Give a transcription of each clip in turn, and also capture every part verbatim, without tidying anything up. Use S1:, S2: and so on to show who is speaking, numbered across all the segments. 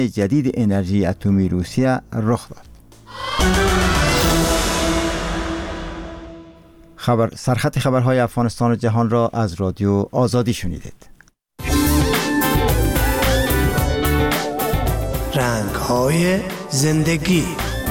S1: جدید انرژی اتمی روسیه رخ داد. خبر سرخط خبرهای افغانستان و جهان را از رادیو آزادی شنیدید.
S2: رنگ‌های زندگی.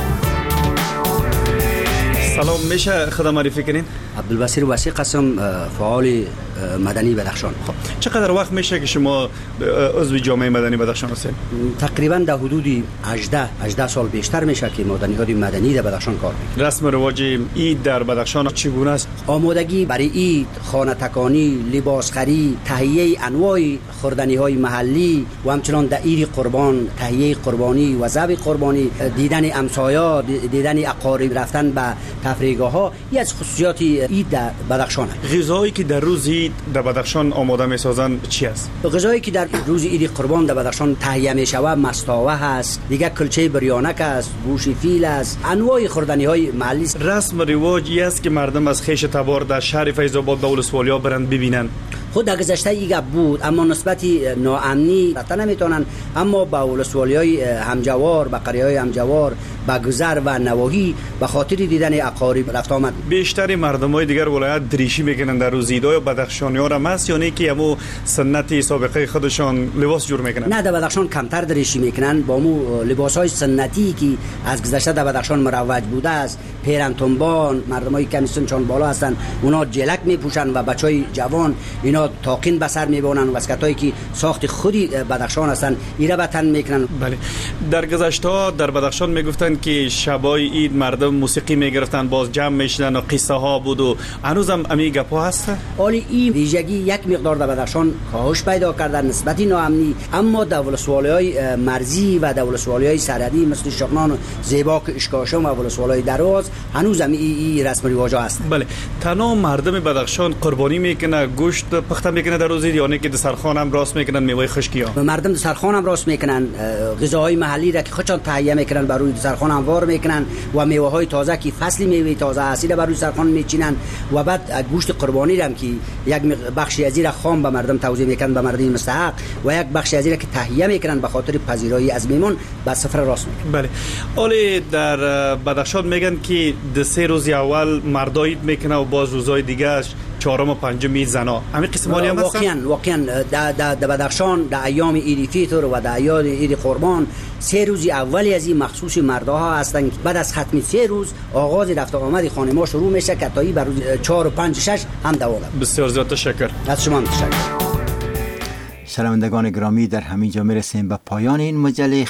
S3: سلام، میشه خودم معرفی کنین؟
S4: عبدالبصیر وسیع قسم، فعال مدنی بدخشان.
S3: خب چقدر وقت میشه که شما عضو جامعه مدنی بدخشان هستید؟
S4: تقریبا در حدود هجده هجده سال بیشتر میشه که مدنیات مدنی در بدخشان کار میکنیم.
S3: رسم و رواج عید در بدخشان چگونه است؟
S4: آمادگی برای عید، خانه تکانی، لباس خرید، تهیه انواع خوردنی های محلی و همچنان در عید قربان، تهیه قربانی و ذبح قربانی، دیدن امسایا، دیدن اقارب، رفتن به تفریحگاه ها، یکی از خصوصیات عید در بدخشان است.
S3: غذایی که در روز عید در بدخشان آماده میسازن چی است؟
S4: غذایی که در روز عید قربان در بدخشان تهیه میشود مستاوه هست، دیگه کلچه بریانک است، گوشت فیل است، انواع خوردنی های محلی است.
S3: رسم و رواجی است که مردم از خیش تبار در شهر فیض آباد به ولسوالیا برند ببینن.
S4: خود در گذشته ایگه بود، اما نسبتی ناامنی رفته نمیتونن، اما با ولسوالی‌های همجوار، با قریه‌های همجوار، با گذر و نواحی به خاطر دیدن اقارب رفت آمد.
S3: بیشتر مردمای دیگر ولایت دریشی میکنن در روز عید، یا بدخشانی‌ها را مس یا نه که همو سنتی سابقه خودشان لباس جور میکنن؟
S4: نه، در بدخشان کمتر دریشی میکنن، با مو لباس‌های سنتی که از گذشته در بدخشان مروج بوده است. پیرن تنبان، مردمای کمی سن چون بالا هستن، اونا جلک میپوشن و بچهای جوان اینا تاقین به سر میبونن و واسکتایی که ساخت خودی بدخشان هستن ایرا به تن میکنن.
S3: بله، در گذشته در بدخشان میگفتن که شبای عید مردم موسیقی میگرفتن، باز جمع میشدن و قصه ها بود و هنوزم امی گپا هست.
S4: ولی این ویژگی یک مقدار در بدخشان کاهش پیدا کرده نسبتی ناامنی، اما در ولسوالی‌های مرزی و در ولسوالی‌های سرحدی مثل شغنان و زیباک اشکاشم و ولسوالی‌های دراز هنوز هم این رسم و رواج هست.
S3: بله، تنها مردم بدخشان قربانی میکنه، گوشت پخته میکنه در روز عید، یا نه که دسترخوان هم راست میکنن میوه خشکی ها؟
S4: مردم دسترخوان هم راست میکنن، غذاهای محلی را که خودشان تهیه میکنن بر روی دسترخوان هموار میکنن و میوه های تازه که فصل میوه تازه اصیل بر روی دسترخوان میچینن و بعد گوشت قربانی را که یک بخشی از این خام به مردم توزیع میکنن به مردم مستحق و یک بخشی از این که تهیه میکنن به خاطر پذیرایی از میمون به سفره راست میکنن.
S3: بله، ولی در بدخشان میگن که د سه روز اول مردا عید میکنه و باز روزهای دیگه چهارم و پنجم زنا. همین قسمانی هم هستن؟
S4: واقعا واقعا در در بدخشان در ایام عید فیطر و در ایام عید قربان سه روز اولی از این مخصوص مردها هستند. بعد از ختم سه روز آغاز رفت آمد خانم‌ها شروع میشه که تا بر روز چهار و پنج شش هم دوام.
S3: بسیار زیاد تشکر.
S4: از شما تشکر.
S1: شنوندگان گرامی، در همین جا میرسیم به پایان این مجله